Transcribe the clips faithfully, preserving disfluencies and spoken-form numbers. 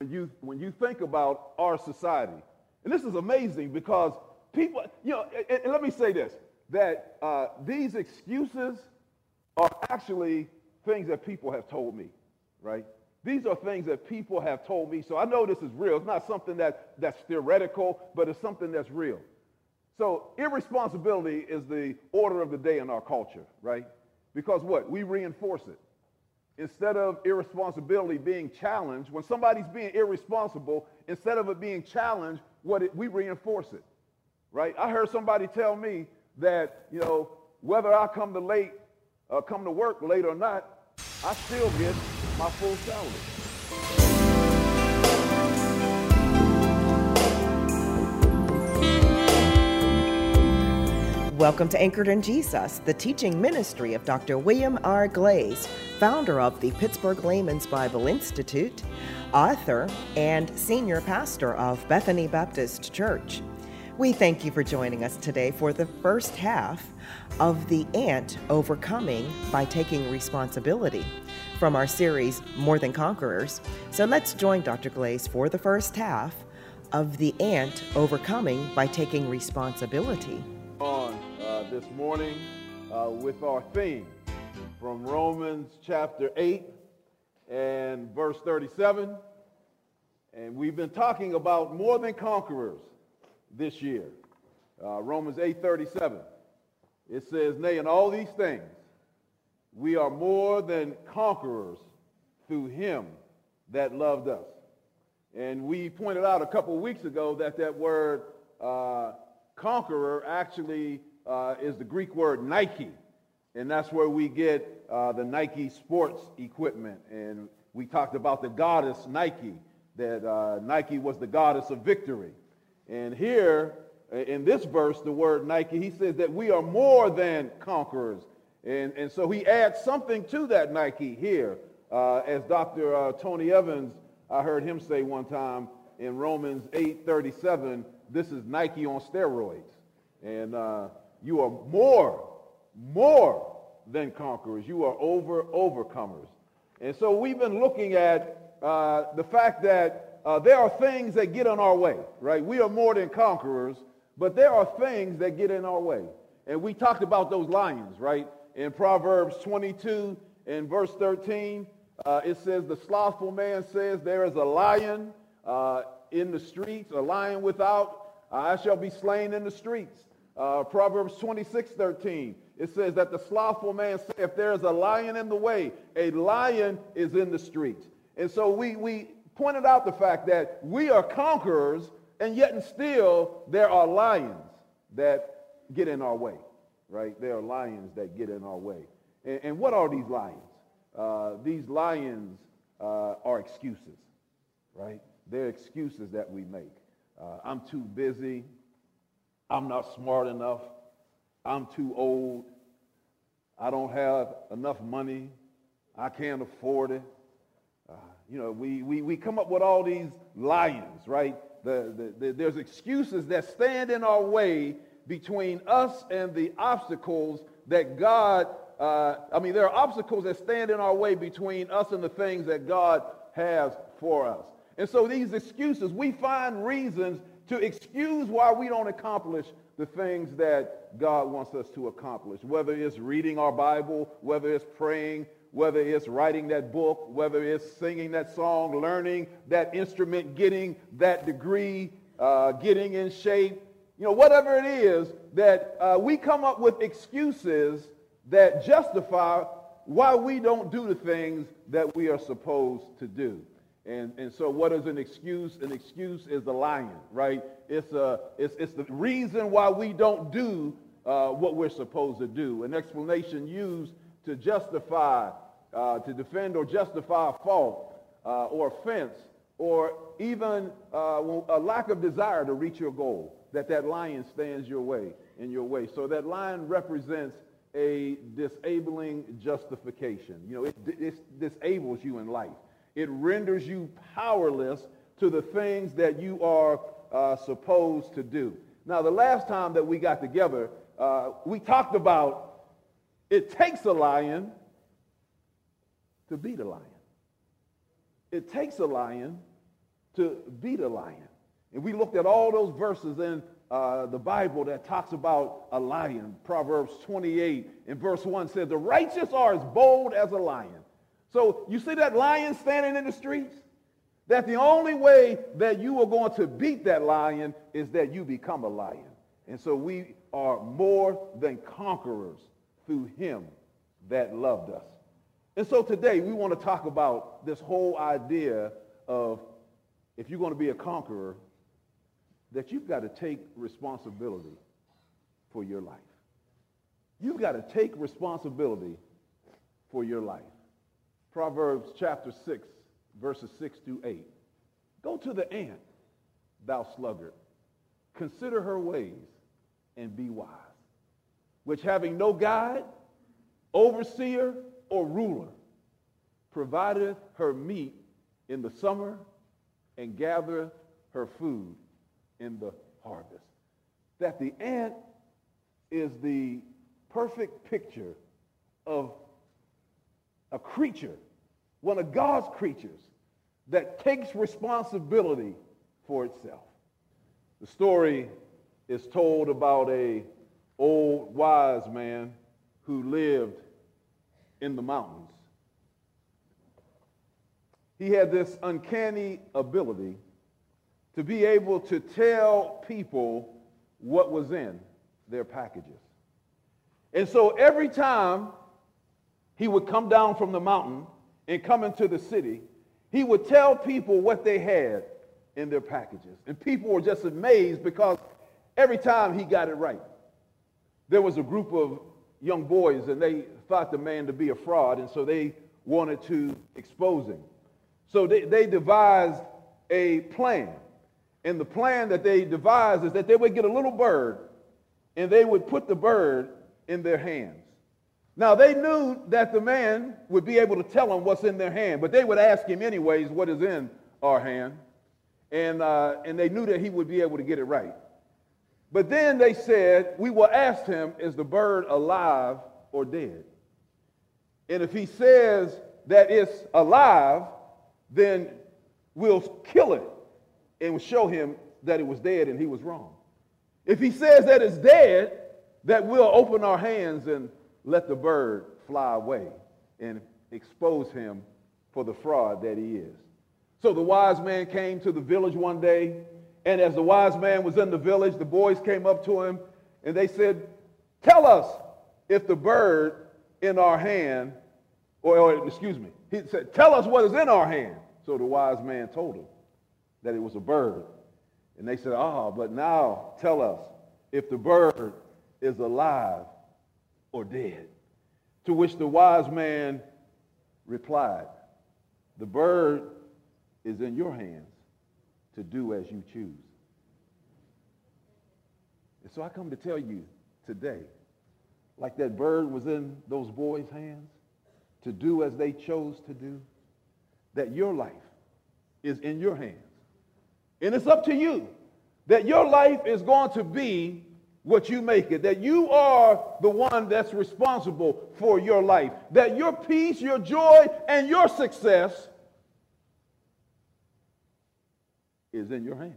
when you when you think about our society. And this is amazing because people, you know, and, and let me say this, that uh, these excuses are actually things that people have told me, right? These are things that people have told me. So I know this is real. It's not something that, that's theoretical, but it's something that's real. So irresponsibility is the order of the day in our culture, right? Because what? We reinforce it. Instead of irresponsibility being challenged, when somebody's being irresponsible, instead of it being challenged, what it, we reinforce it, right? I heard somebody tell me that, you know, whether I come to late, uh, come to work late or not, I still get my full salary. Welcome to Anchored in Jesus, the teaching ministry of Doctor William R. Glaze, founder of the Pittsburgh Layman's Bible Institute, author, and senior pastor of Bethany Baptist Church. We thank you for joining us today for the first half of The Ant Overcoming by Taking Responsibility from our series, More Than Conquerors. So let's join Doctor Glaze for the first half of The Ant Overcoming by Taking Responsibility. On uh, this morning uh, with our theme from Romans chapter eight and verse thirty-seven. And we've been talking about more than conquerors this year. Uh, Romans eight thirty-seven. It says, nay, in all these things, we are more than conquerors through him that loved us. And we pointed out a couple of weeks ago that that word uh, conqueror actually uh, is the Greek word Nike. And that's where we get uh, the Nike sports equipment. And we talked about the goddess Nike, that uh, Nike was the goddess of victory. And here, in this verse, the word Nike, he says that we are more than conquerors. And, and so he adds something to that Nike here. Uh, as Doctor Uh, Tony Evans, I heard him say one time in Romans eight thirty-seven, this is Nike on steroids. And uh, you are more, more than conquerors. You are over overcomers. And so we've been looking at uh, the fact that uh, there are things that get in our way, right? We are more than conquerors, but there are things that get in our way. And we talked about those lions, right? In Proverbs twenty-two and verse thirteen, uh, it says, the slothful man says, there is a lion uh, in the streets, a lion without, I shall be slain in the streets. Uh, Proverbs twenty-six thirteen, it says that the slothful man says, if there is a lion in the way, a lion is in the streets. And so we, we pointed out the fact that we are conquerors, and yet and still there are lions that get in our way, right? There are lions that get in our way. And, and what are these lions? Uh, these lions uh, are excuses, right? They're excuses that we make. Uh, I'm too busy. I'm not smart enough. I'm too old. I don't have enough money. I can't afford it. Uh, you know, we, we, we come up with all these lions, right? The, the, the, there's excuses that stand in our way between us and the obstacles that God, uh, I mean, there are obstacles that stand in our way between us and the things that God has for us. And so these excuses, we find reasons to excuse why we don't accomplish the things that God wants us to accomplish, whether it's reading our Bible, whether it's praying, whether it's writing that book, whether it's singing that song, learning that instrument, getting that degree, uh, getting in shape, you know, whatever it is, that uh, we come up with excuses that justify why we don't do the things that we are supposed to do. And, and so what is an excuse? An excuse is a lion, right? It's, a, it's, it's the reason why we don't do uh, what we're supposed to do. An explanation used to justify, uh, to defend or justify a fault uh, or offense, or even uh, a lack of desire to reach your goal, that that lion stands your way, in your way. So that lion represents a disabling justification. You know, it, it disables you in life. It renders you powerless to the things that you are uh, supposed to do. Now, the last time that we got together, uh, we talked about it takes a lion to beat a lion. It takes a lion to beat a lion. And we looked at all those verses in uh, the Bible that talks about a lion. Proverbs twenty-eight and verse one says, the righteous are as bold as a lion. So you see that lion standing in the streets? That the only way that you are going to beat that lion is that you become a lion. And so we are more than conquerors through him that loved us. And so today we want to talk about this whole idea of, if you're going to be a conqueror, that you've got to take responsibility for your life. You've got to take responsibility for your life. Proverbs chapter six, verses six through eight. Go to the ant, thou sluggard. Consider her ways and be wise, which having no guide, overseer, or ruler, provideth her meat in the summer and gathereth her food in the harvest. That the ant is the perfect picture of a creature, one of God's creatures, that takes responsibility for itself. The story is told about a old wise man who lived in the mountains. He had this uncanny ability to be able to tell people what was in their packages. And so every time he would come down from the mountain and come into the city, he would tell people what they had in their packages. And people were just amazed because every time he got it right. There was a group of young boys, and they thought the man to be a fraud, and so they wanted to expose him. So they, they devised a plan. And the plan that they devised is that they would get a little bird, and they would put the bird in their hands. Now, they knew that the man would be able to tell them what's in their hand, but they would ask him anyways, what is in our hand? And, uh, and they knew that he would be able to get it right. But then they said, we will ask him, is the bird alive or dead? And if he says that it's alive, then we'll kill it and show him that it was dead and he was wrong. If he says that it's dead, that we'll open our hands and let the bird fly away and expose him for the fraud that he is. So the wise man came to the village one day, and as the wise man was in the village, the boys came up to him and they said, tell us if the bird in our hand, or, or excuse me, he said, tell us what is in our hand. So the wise man told him that it was a bird. And they said, ah, but now tell us if the bird is alive or dead. To which the wise man replied, the bird is in your hands to do as you choose. And so I come to tell you today, like that bird was in those boys' hands to do as they chose to do, that your life is in your hands. And it's up to you that your life is going to be what you make it, that you are the one that's responsible for your life, that your peace, your joy, and your success is in your hands.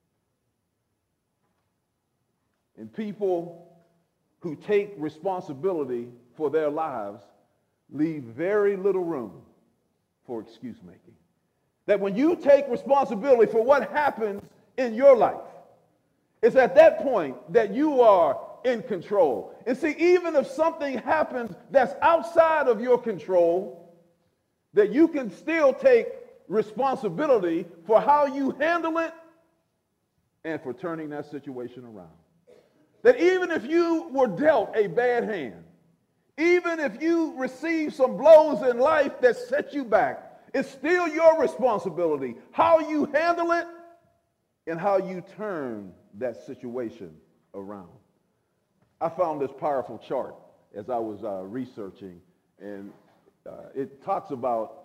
And people who take responsibility for their lives leave very little room for excuse making. That when you take responsibility for what happens in your life, it's at that point that you are in control. And see, even if something happens that's outside of your control, that you can still take responsibility for how you handle it and for turning that situation around. That even if you were dealt a bad hand, even if you receive some blows in life that set you back, it's still your responsibility how you handle it and how you turn that situation around. I found this powerful chart as I was uh, researching, and uh, it talks about,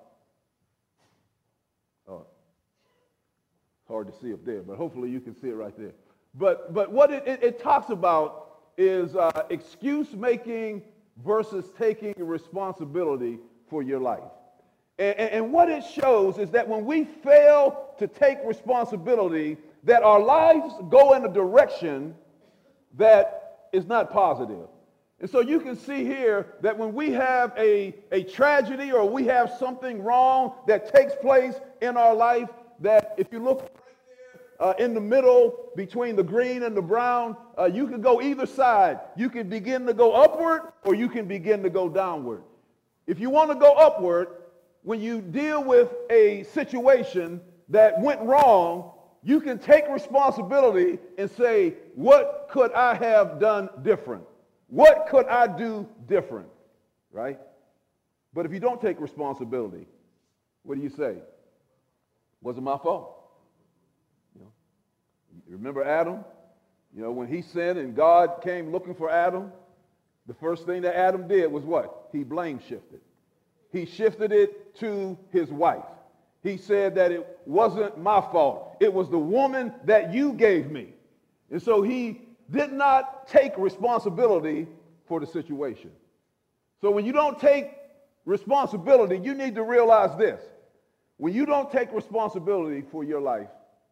uh, it's hard to see up there, but hopefully you can see it right there. But, but what it, it, it talks about is uh, excuse making versus taking responsibility for your life. And, and, and what it shows is that when we fail to take responsibility, that our lives go in a direction that is not positive. And so you can see here that when we have a, a tragedy or we have something wrong that takes place in our life, that if you look right there uh, in the middle between the green and the brown, uh, you can go either side. You can begin to go upward or you can begin to go downward. If you want to go upward, when you deal with a situation that went wrong, you can take responsibility and say, what could I have done different? What could I do different, right? But if you don't take responsibility, what do you say? Wasn't my fault. You know, remember Adam? You know, when he sinned and God came looking for Adam, the first thing that Adam did was what? He blame shifted. He shifted it to his wife. He said that it wasn't my fault. It was the woman that you gave me. And so he did not take responsibility for the situation. So when you don't take responsibility, you need to realize this. When you don't take responsibility for your life,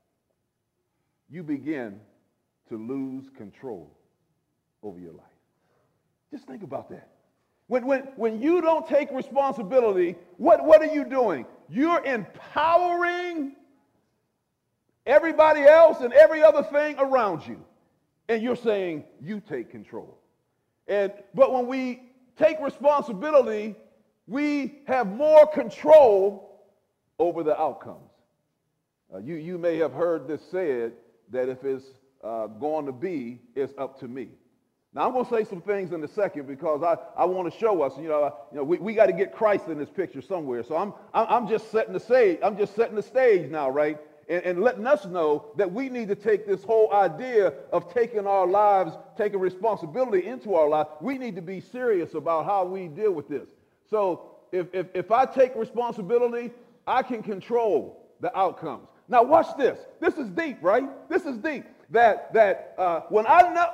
you begin to lose control over your life. Just think about that. When, when, when you don't take responsibility, what, what are you doing? You're empowering everybody else and every other thing around you. And you're saying, you take control. And but when we take responsibility, we have more control over the outcomes. Uh, you, you may have heard this said that if it's uh, going to be, it's up to me. Now, I'm going to say some things in a second because I, I want to show us, you know, uh, you know we, we got to get Christ in this picture somewhere. So I'm, I'm, I'm just setting the stage. I'm just setting the stage now, right? And, and letting us know that we need to take this whole idea of taking our lives, taking responsibility into our life. We need to be serious about how we deal with this. So if, if, if I take responsibility, I can control the outcomes. Now watch this. This is deep, right? This is deep. That, that uh, when I know,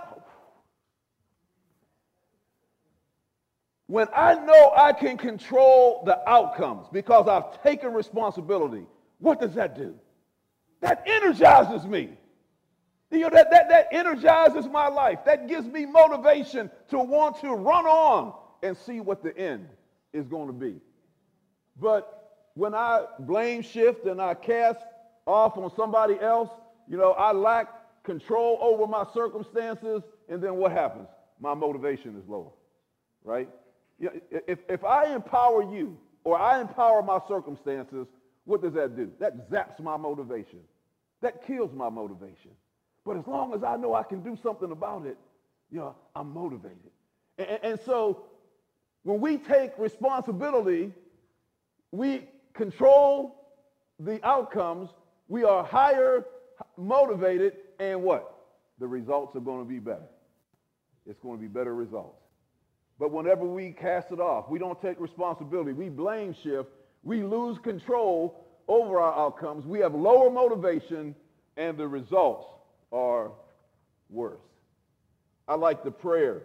when I know I can control the outcomes because I've taken responsibility, what does that do? That energizes me. You know, that, that, that energizes my life. That gives me motivation to want to run on and see what the end is going to be. But when I blame shift and I cast off on somebody else, you know, I lack control over my circumstances, and then what happens? My motivation is lower, right? You know, if, if I empower you or I empower my circumstances, what does that do? That zaps my motivation. That kills my motivation. But as long as I know I can do something about it, you know, I'm motivated. And, and so when we take responsibility, we control the outcomes, we are higher motivated, and what? The results are going to be better. It's going to be better results. But whenever we cast it off, we don't take responsibility, we blame shift, we lose control over our outcomes, we have lower motivation, and the results are worse. I like the prayer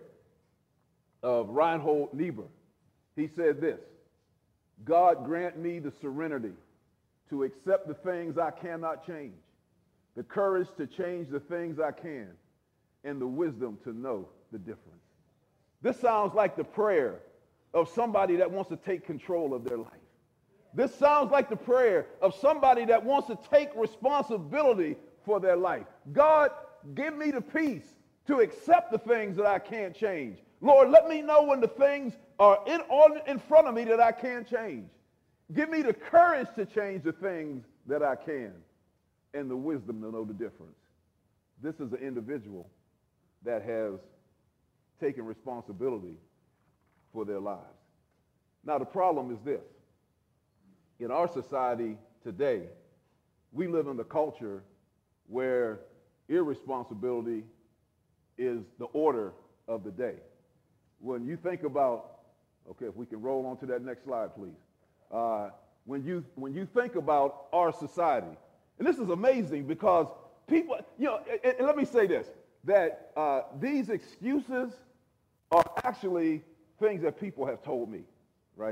of Reinhold Niebuhr. He said this: God grant me the serenity to accept the things I cannot change, the courage to change the things I can, and the wisdom to know the difference. This sounds like the prayer of somebody that wants to take control of their life. This sounds like the prayer of somebody that wants to take responsibility for their life. God, give me the peace to accept the things that I can't change. Lord, let me know when the things are in, on, in front of me that I can't change. Give me the courage to change the things that I can, and the wisdom to know the difference. This is an individual that has taken responsibility for their lives. Now, the problem is this. In our society today, we live in a culture where irresponsibility is the order of the day. When you think about, okay, if we can roll on to that next slide, please. Uh, when you when you think about our society, and this is amazing because people, you know, and, and let me say this, that uh, these excuses are actually things that people have told me, right?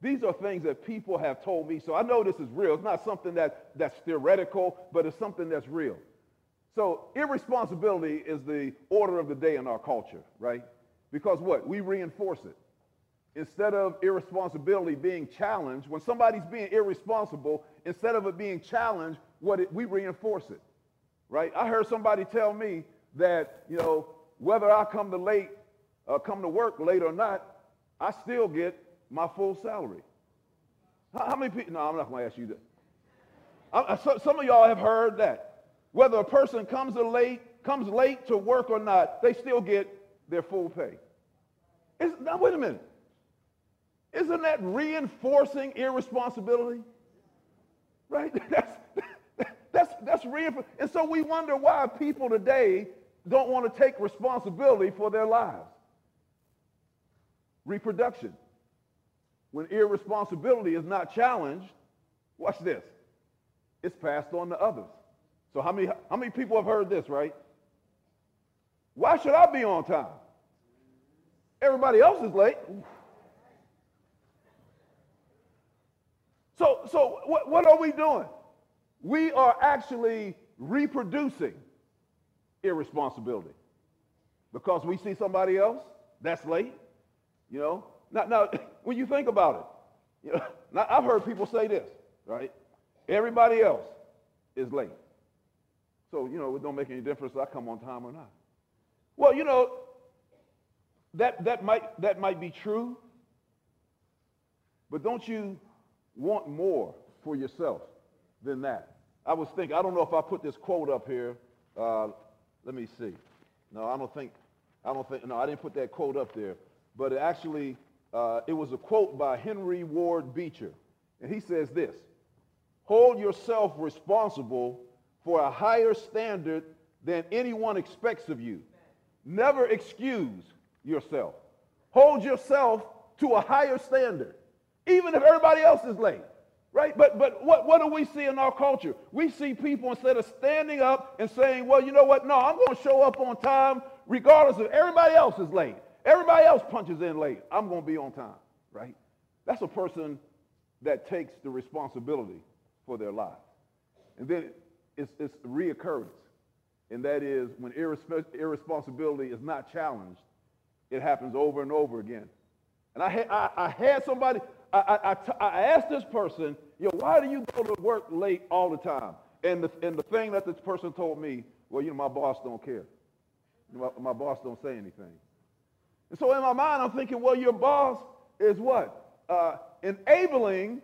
These are things that people have told me. So I know this is real. It's not something that, that's theoretical, but it's something that's real. So irresponsibility is the order of the day in our culture, right? Because what? We reinforce it. Instead of irresponsibility being challenged, when somebody's being irresponsible, instead of it being challenged, what it, we reinforce it, right? I heard somebody tell me that, you know, whether I come to late, uh, come to work late or not, I still get my full salary. How, how many people? No, I'm not going to ask you that. I, I, so, some of y'all have heard that. Whether a person comes to late, comes late to work or not, they still get their full pay. It's, now, wait a minute. Isn't that reinforcing irresponsibility? Right? That's, that's, that's reinforcing. And so we wonder why people today don't want to take responsibility for their lives. Reproduction. When irresponsibility is not challenged, watch this, it's passed on to others. So how many, how many people have heard this, right? Why should I be on time? Everybody else is late. So, so what, what are we doing? We are actually reproducing irresponsibility because we see somebody else that's late, you know. Now, now when you think about it, you know, now I've heard people say this, right? Everybody else is late. So, you know, it don't make any difference if I come on time or not. Well, you know, that, that, might, that might be true, but don't you want more for yourself than that? I was thinking, I don't know if I put this quote up here. Uh, let me see. No, I don't think, I don't think, no, I didn't put that quote up there. But it actually, uh, it was a quote by Henry Ward Beecher. And he says this: hold yourself responsible for a higher standard than anyone expects of you. Never excuse yourself. Hold yourself to a higher standard, even if everybody else is late, right? But but what, what do we see in our culture? We see people, instead of standing up and saying, well, you know what, no, I'm going to show up on time regardless of everybody else is late. Everybody else punches in late. I'm going to be on time, right? That's a person that takes the responsibility for their lives. And then it's, it's reoccurrence, and that is when irresp- irresponsibility is not challenged, it happens over and over again. And I had, I, I had somebody, I, I, I, t- I asked this person, you know, why do you go to work late all the time? And the, and the thing that this person told me, well, you know, my boss don't care. My, my boss don't say anything. And so in my mind, I'm thinking, well, your boss is what? Uh, enabling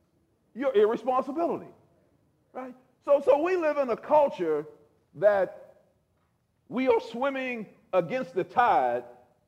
your irresponsibility, right? So, so we live in a culture that we are swimming against the tide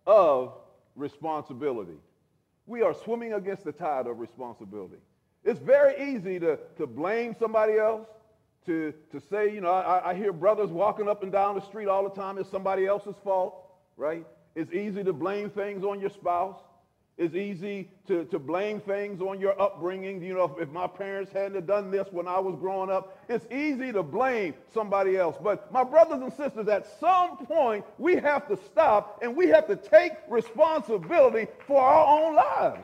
of responsibility. We are swimming against the tide of responsibility. It's very easy to, to blame somebody else, to, to say, you know, I, I hear brothers walking up and down the street all the time, it's somebody else's fault, right? It's easy to blame things on your spouse. It's easy to, to blame things on your upbringing. You know, if, if my parents hadn't done this when I was growing up, it's easy to blame somebody else. But my brothers and sisters, at some point, we have to stop and we have to take responsibility for our own lives.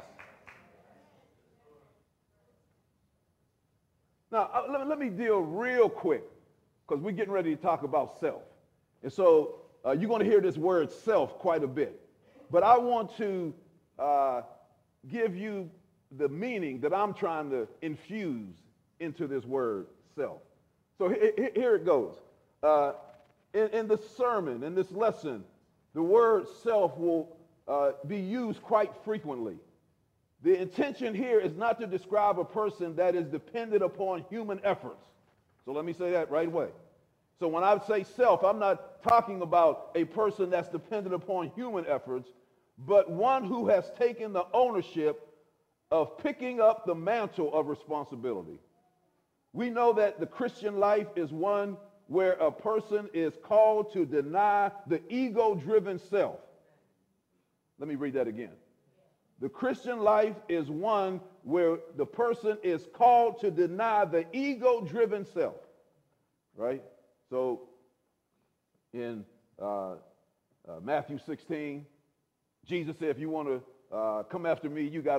Now, uh, let, let me deal real quick, because we're getting ready to talk about self. And so uh, you're going to hear this word self quite a bit. But I want to uh, give you the meaning that I'm trying to infuse into this word self. So he, he, here it goes. Uh, in, in this sermon, in this lesson, the word self will uh, be used quite frequently. The intention here is not to describe a person that is dependent upon human efforts. So let me say that right away. So when I say self, I'm not talking about a person that's dependent upon human efforts, but one who has taken the ownership of picking up the mantle of responsibility. We know that the Christian life is one where a person is called to deny the ego-driven self. Let me read that again. The Christian life is one where the person is called to deny the ego-driven self, right? So in uh, uh, Matthew sixteen, Jesus said, if you want to uh, come after me, you got to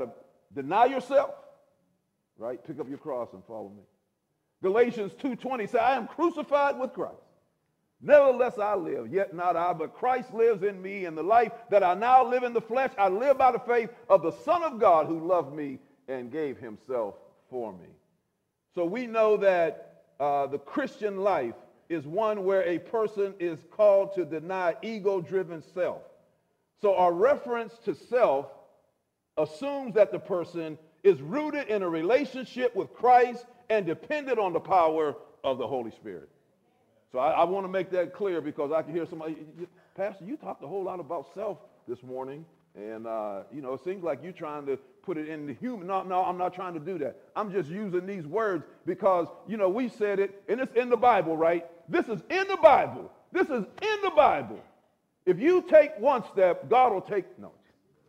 Deny yourself, right? Pick up your cross and follow me. Galatians two twenty says, I am crucified with Christ. Nevertheless I live, yet not I, but Christ lives in me, and the life that I now live in the flesh, I live by the faith of the Son of God who loved me and gave himself for me. So we know that uh, the Christian life is one where a person is called to deny ego-driven self. So our reference to self assumes that the person is rooted in a relationship with Christ and dependent on the power of the Holy Spirit. So I, I want to make that clear, because I can hear somebody, Pastor, you talked a whole lot about self this morning, and uh, you know, it seems like you're trying to put it in the human. No, no, I'm not trying to do that. I'm just using these words because, you know, we said it, and it's in the Bible, right? This is in the Bible. This is in the Bible. If you take one step, God will take, no.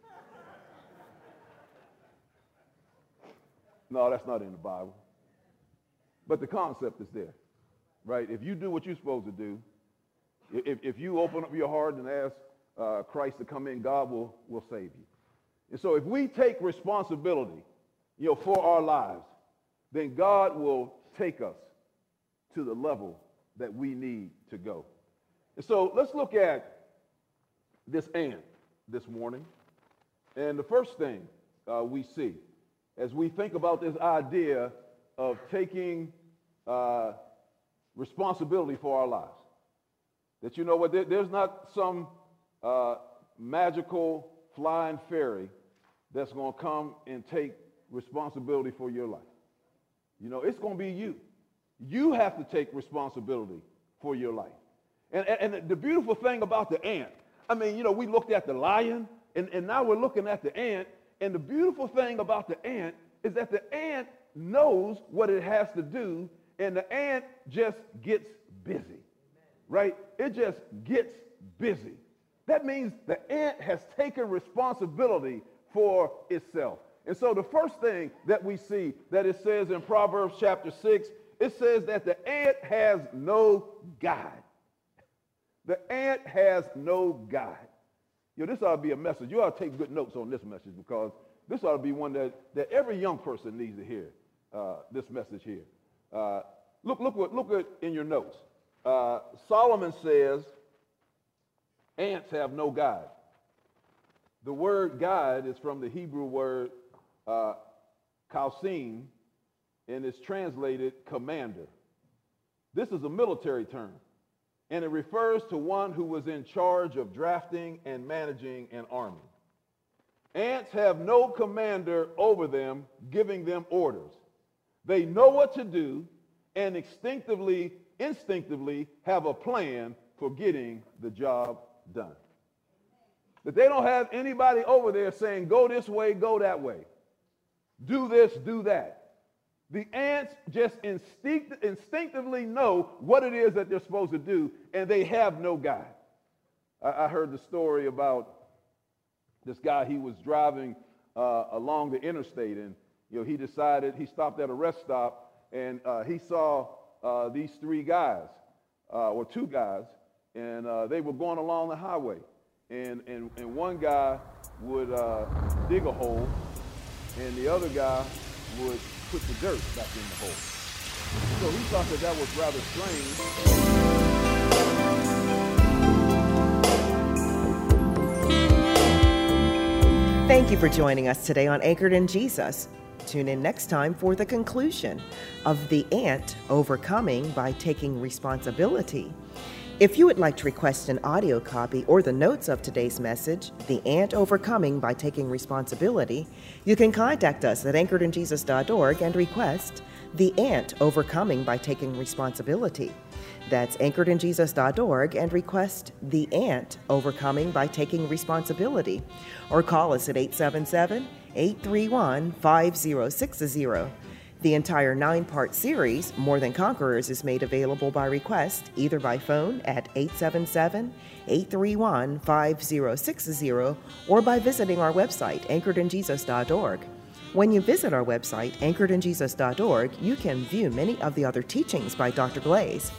No, that's not in the Bible. But the concept is there, right? If you do what you're supposed to do, if, if you open up your heart and ask uh, Christ to come in, God will, will save you. And so if we take responsibility, you know, for our lives, then God will take us to the level that we need to go. And so let's look at this ant this morning. And the first thing uh, we see as we think about this idea of taking uh, responsibility for our lives, that, you know what, there, there's not some uh, magical flying fairy that's going to come and take responsibility for your life. You know, it's going to be you. You have to take responsibility for your life. And, and, and the beautiful thing about the ant, I mean, you know, we looked at the lion, and, and now we're looking at the ant, and the beautiful thing about the ant is that the ant knows what it has to do, and the ant just gets busy, right? It just gets busy. That means the ant has taken responsibility for itself. And so the first thing that we see that it says in Proverbs chapter six, it says that the ant has no guide. The ant has no guide. You know, this ought to be a message. You ought to take good notes on this message, because this ought to be one that, that every young person needs to hear, uh, this message here. Uh, look, look, what, look at in your notes. Uh, Solomon says, ants have no guide. The word guide is from the Hebrew word uh, kausim, and it's translated commander. This is a military term, and it refers to one who was in charge of drafting and managing an army. Ants have no commander over them, giving them orders. They know what to do and instinctively, instinctively have a plan for getting the job done. That they don't have anybody over there saying, go this way, go that way. Do this, do that. The ants just instinct, instinctively know what it is that they're supposed to do, and they have no guide. I, I heard the story about this guy. He was driving uh, along the interstate, and you know, he decided, he stopped at a rest stop, and uh, he saw uh, these three guys, uh, or two guys, and uh, they were going along the highway. And, and, and one guy would uh, dig a hole, and the other guy would put the dirt back in the hole. So he thought that that was rather strange. Thank you for joining us today on Anchored in Jesus. Tune in next time for the conclusion of the ant overcoming by taking responsibility. If you would like to request an audio copy or the notes of today's message, The Ant Overcoming by Taking Responsibility, you can contact us at anchored in jesus dot org and request The Ant Overcoming by Taking Responsibility. That's anchored in jesus dot org and request The Ant Overcoming by Taking Responsibility. Or call us at eight seven seven, eight three one, five zero six zero. The entire nine-part series, More Than Conquerors, is made available by request, either by phone at eight seven seven, eight three one, five zero six zero or by visiting our website, anchored in jesus dot org. When you visit our website, anchored in jesus dot org, you can view many of the other teachings by Doctor Glaze.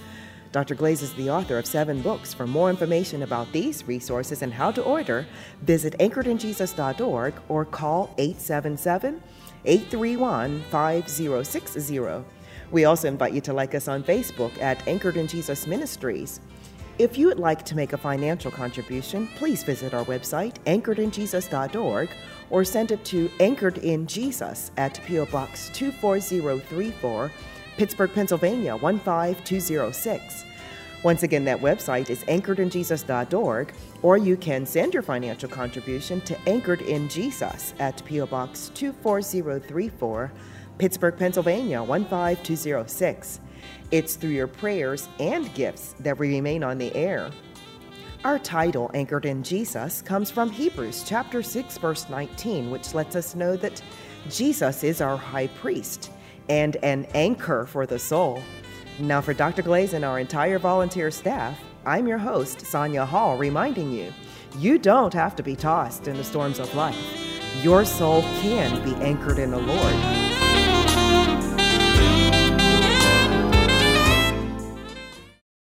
Doctor Glaze is the author of seven books. For more information about these resources and how to order, visit anchored in jesus dot org or call eight seven seven, eight three one, five zero six zero. We also invite you to like us on Facebook at Anchored in Jesus Ministries. If you would like to make a financial contribution, please visit our website, anchored in jesus dot org, or send it to Anchored in Jesus at P O Box two four zero three four, Pittsburgh, Pennsylvania one five two zero six. Once again, that website is anchored in jesus dot org, or you can send your financial contribution to Anchored in Jesus at P O Box two four zero three four, Pittsburgh, Pennsylvania one five two zero six. It's through your prayers and gifts that we remain on the air. Our title, Anchored in Jesus, comes from Hebrews chapter six, verse nineteen, which lets us know that Jesus is our high priest and an anchor for the soul. Now, for Doctor Glaze and our entire volunteer staff, I'm your host, Sonia Hall, reminding you, you don't have to be tossed in the storms of life. Your soul can be anchored in the Lord.